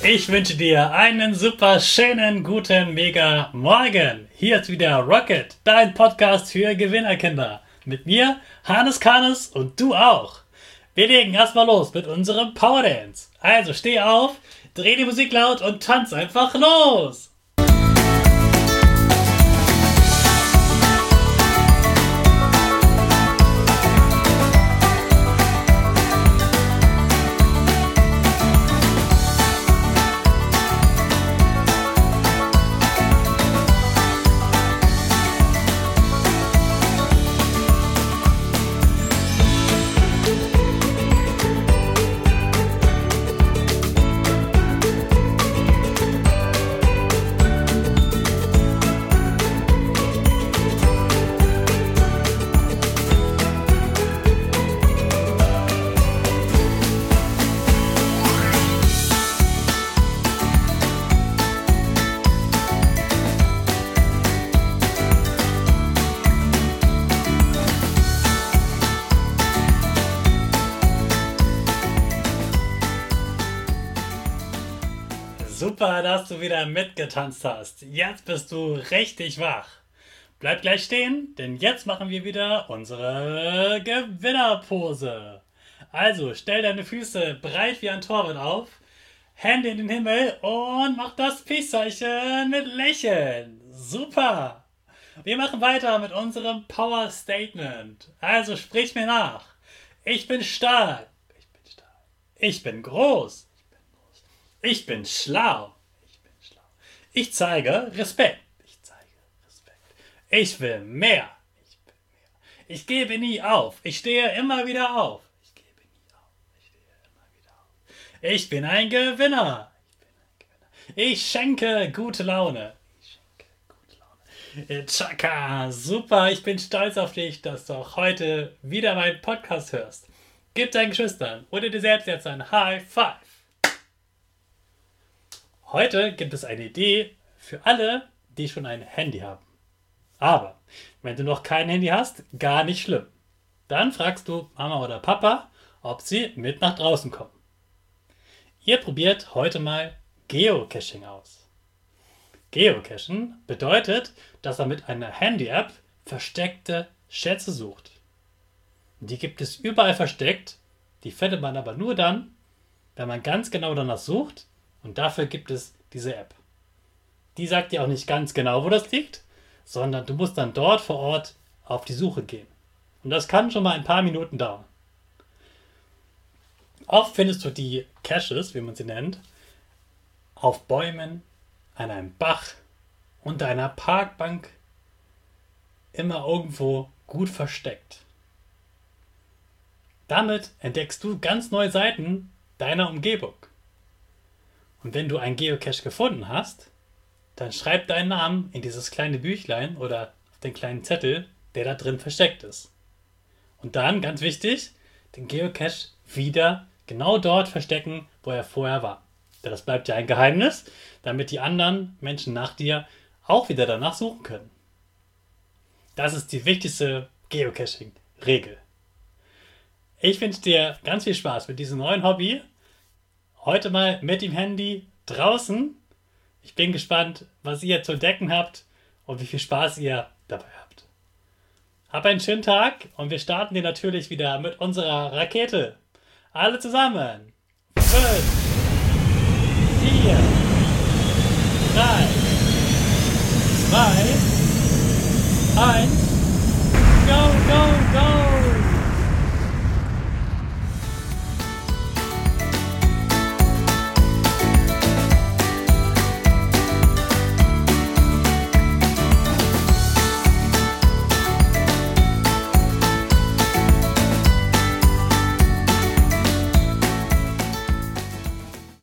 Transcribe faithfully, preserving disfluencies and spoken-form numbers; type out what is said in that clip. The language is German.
Ich wünsche dir einen super schönen, guten, mega Morgen. Hier ist wieder Rocket, dein Podcast für Gewinnerkinder. Mit mir, Hannes Karnes und du auch. Wir legen erstmal los mit unserem Power Dance. Also steh auf, dreh die Musik laut und tanz einfach los. Super, dass du wieder mitgetanzt hast. Jetzt bist du richtig wach. Bleib gleich stehen, denn jetzt machen wir wieder unsere Gewinnerpose. Also stell deine Füße breit wie ein Torwart auf, Hände in den Himmel und mach das Peace-Zeichen mit Lächeln. Super! Wir machen weiter mit unserem Power Statement. Also sprich mir nach. Ich bin stark. Ich bin stark. Ich bin groß. Ich bin schlau. Ich bin schlau. Ich zeige Respekt. Ich zeige Respekt. Ich will mehr. Ich will mehr. Ich gebe nie auf. Ich stehe immer wieder auf. Ich gebe nie auf. Ich stehe immer wieder auf. Ich bin ein Gewinner. Ich bin ein Gewinner. Ich schenke gute Laune. Ich schenke gute Laune. Chaka, super. Ich bin stolz auf dich, dass du auch heute wieder meinen Podcast hörst. Gib deinen Geschwistern oder dir selbst jetzt ein High Five. Heute gibt es eine Idee für alle, die schon ein Handy haben. Aber wenn du noch kein Handy hast, gar nicht schlimm. Dann fragst du Mama oder Papa, ob sie mit nach draußen kommen. Ihr probiert heute mal Geocaching aus. Geocachen bedeutet, dass man mit einer Handy-App versteckte Schätze sucht. Die gibt es überall versteckt, die findet man aber nur dann, wenn man ganz genau danach sucht. Und dafür gibt es diese App. Die sagt dir auch nicht ganz genau, wo das liegt, sondern du musst dann dort vor Ort auf die Suche gehen. Und das kann schon mal ein paar Minuten dauern. Oft findest du die Caches, wie man sie nennt, auf Bäumen, an einem Bach, unter einer Parkbank, immer irgendwo gut versteckt. Damit entdeckst du ganz neue Seiten deiner Umgebung. Und wenn du einen Geocache gefunden hast, dann schreib deinen Namen in dieses kleine Büchlein oder auf den kleinen Zettel, der da drin versteckt ist. Und dann, ganz wichtig, den Geocache wieder genau dort verstecken, wo er vorher war. Denn das bleibt ja ein Geheimnis, damit die anderen Menschen nach dir auch wieder danach suchen können. Das ist die wichtigste Geocaching-Regel. Ich wünsche dir ganz viel Spaß mit diesem neuen Hobby. Heute mal mit dem Handy draußen. Ich bin gespannt, was ihr zu entdecken habt und wie viel Spaß ihr dabei habt. Habt einen schönen Tag und wir starten hier natürlich wieder mit unserer Rakete. Alle zusammen. Fünf.